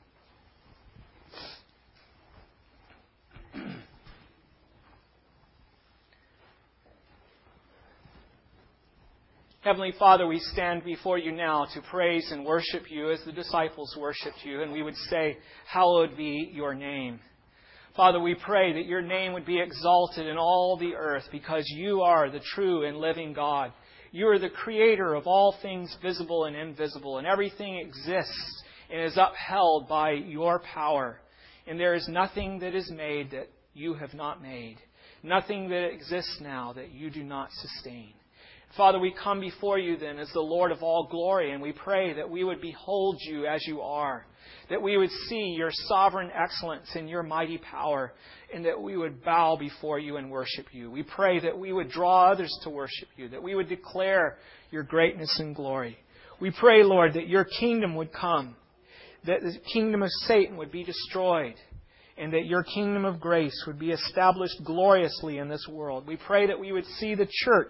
[SPEAKER 1] Heavenly Father, we stand before You now to praise and worship You as the disciples worshipped You, and we would say, hallowed be Your name. Father, we pray that Your name would be exalted in all the earth because You are the true and living God. You are the Creator of all things visible and invisible, and everything exists and is upheld by Your power. And there is nothing that is made that You have not made, nothing that exists now that You do not sustain. Father, we come before You then as the Lord of all glory, and we pray that we would behold You as You are, that we would see Your sovereign excellence and Your mighty power, and that we would bow before You and worship You. We pray that we would draw others to worship You, that we would declare Your greatness and glory. We pray, Lord, that Your kingdom would come, that the kingdom of Satan would be destroyed, and that Your kingdom of grace would be established gloriously in this world. We pray that we would see the church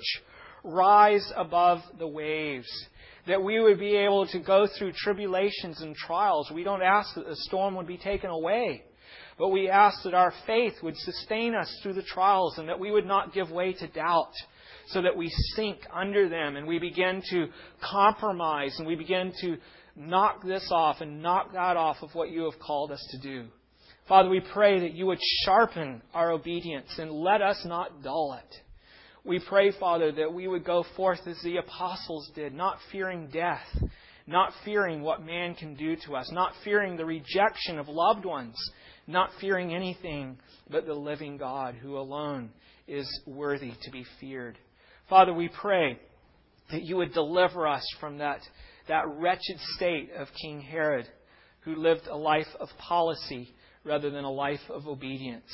[SPEAKER 1] rise above the waves, that we would be able to go through tribulations and trials. We don't ask that the storm would be taken away, but we ask that our faith would sustain us through the trials and that we would not give way to doubt, so that we sink under them and we begin to compromise and we begin to knock this off and knock that off of what You have called us to do. Father, we pray that You would sharpen our obedience and let us not dull it. We pray, Father, that we would go forth as the apostles did, not fearing death, not fearing what man can do to us, not fearing the rejection of loved ones, not fearing anything but the living God who alone is worthy to be feared. Father, we pray that You would deliver us from that wretched state of King Herod, who lived a life of policy rather than a life of obedience.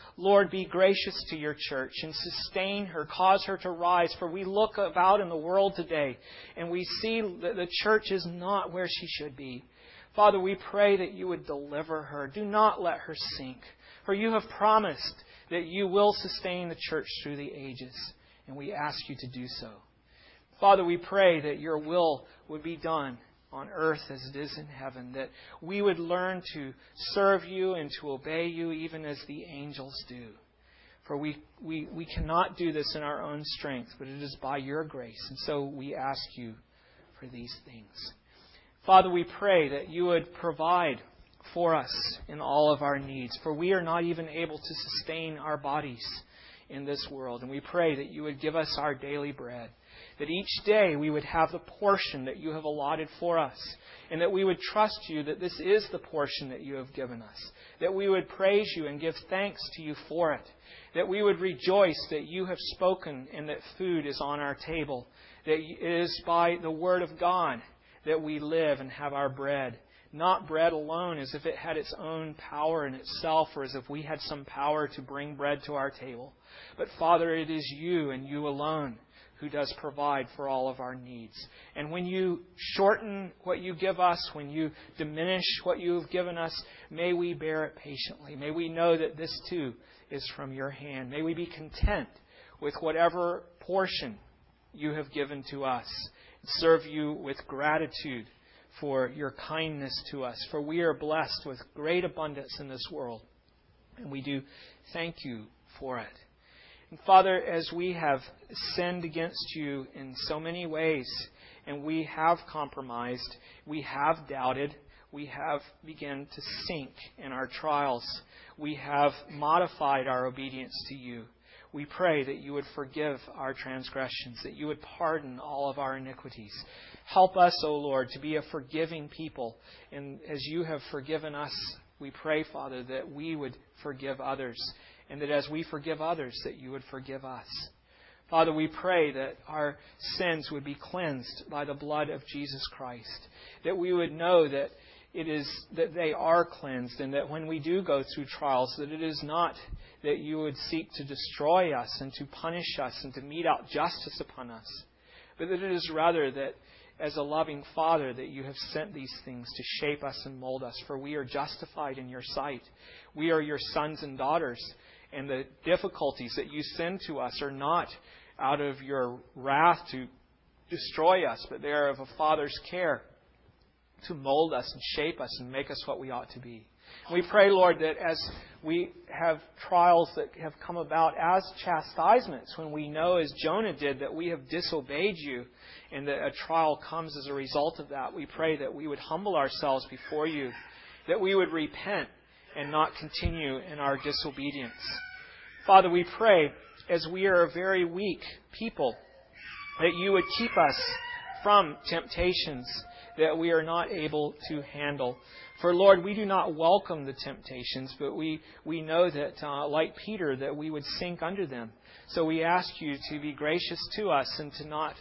[SPEAKER 1] Lord, be gracious to your church and sustain her, cause her to rise. For we look about in the world today and we see that the church is not where she should be. Father, we pray that you would deliver her. Do not let her sink. For you have promised that you will sustain the church through the ages. And we ask you to do so. Father, we pray that your will would be done on earth as it is in heaven. That we would learn to serve you and to obey you even as the angels do. For we cannot do this in our own strength, but it is by your grace. And so we ask you for these things. Father, we pray that you would provide for us in all of our needs. For we are not even able to sustain our bodies in this world. And we pray that you would give us our daily bread. That each day we would have the portion that you have allotted for us. And that we would trust you that this is the portion that you have given us. That we would praise you and give thanks to you for it. That we would rejoice that you have spoken and that food is on our table. That it is by the word of God that we live and have our bread. Not bread alone as if it had its own power in itself or as if we had some power to bring bread to our table. But Father, it is you and you alone who does provide for all of our needs. And when you shorten what you give us, when you diminish what you have given us, may we bear it patiently. May we know that this too is from your hand. May we be content with whatever portion you have given to us. Serve you with gratitude for your kindness to us. For we are blessed with great abundance in this world. And we do thank you for it. And Father, as we have sinned against you in so many ways, and we have compromised, we have doubted, we have begun to sink in our trials, we have modified our obedience to you. We pray that you would forgive our transgressions, that you would pardon all of our iniquities. Help us, O Lord, to be a forgiving people. And as you have forgiven us, we pray, Father, that we would forgive others. And that as we forgive others, that you would forgive us. Father, we pray that our sins would be cleansed by the blood of Jesus Christ. That we would know that that they are cleansed, and that when we do go through trials, that it is not that you would seek to destroy us and to punish us and to mete out justice upon us, but that it is rather that as a loving Father that you have sent these things to shape us and mold us, for we are justified in your sight. We are your sons and daughters, and the difficulties that you send to us are not out of your wrath to destroy us, but they are of a Father's care to mold us and shape us and make us what we ought to be. We pray, Lord, that as we have trials that have come about as chastisements, when we know, as Jonah did, that we have disobeyed you and that a trial comes as a result of that, we pray that we would humble ourselves before you, that we would repent and not continue in our disobedience. Father, we pray, as we are a very weak people, that you would keep us from temptations that we are not able to handle. For Lord, we do not welcome the temptations, but we know that, like Peter, that we would sink under them. So we ask you to be gracious to us and to not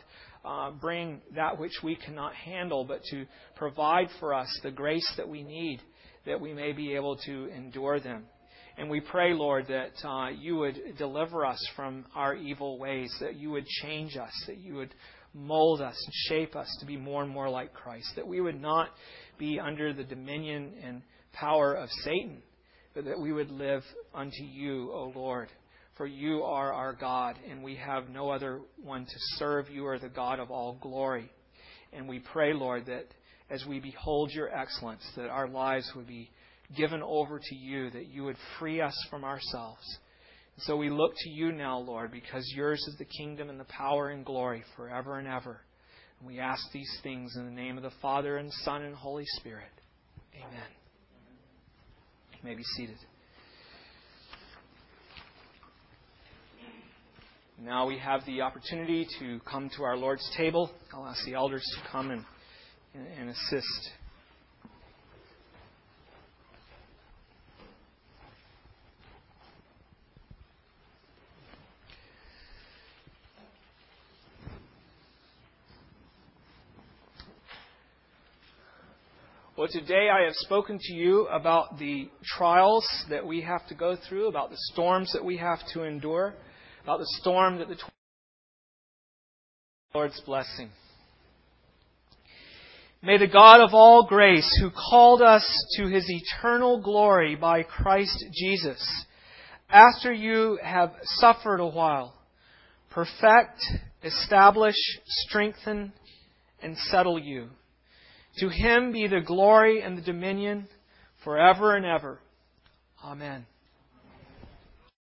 [SPEAKER 1] bring that which we cannot handle, but to provide for us the grace that we need, that we may be able to endure them. And we pray, Lord, that you would deliver us from our evil ways, that you would change us, that you would mold us and shape us to be more and more like Christ, that we would not be under the dominion and power of Satan, but that we would live unto you, O Lord. For you are our God, and we have no other one to serve. You are the God of all glory. And we pray, Lord, that as we behold your excellence, that our lives would be given over to you, that you would free us from ourselves. So we look to you now, Lord, because yours is the kingdom and the power and glory forever and ever. And we ask these things in the name of the Father and Son and Holy Spirit. Amen. You may be seated. Now we have the opportunity to come to our Lord's table. I'll ask the elders to come and assist. Well, today I have spoken to you about the trials that we have to go through, about the storms that we have to endure, about the storm that the Lord's blessing. May the God of all grace, who called us to His eternal glory by Christ Jesus, after you have suffered a while, perfect, establish, strengthen, and settle you. To Him be the glory and the dominion forever and ever. Amen.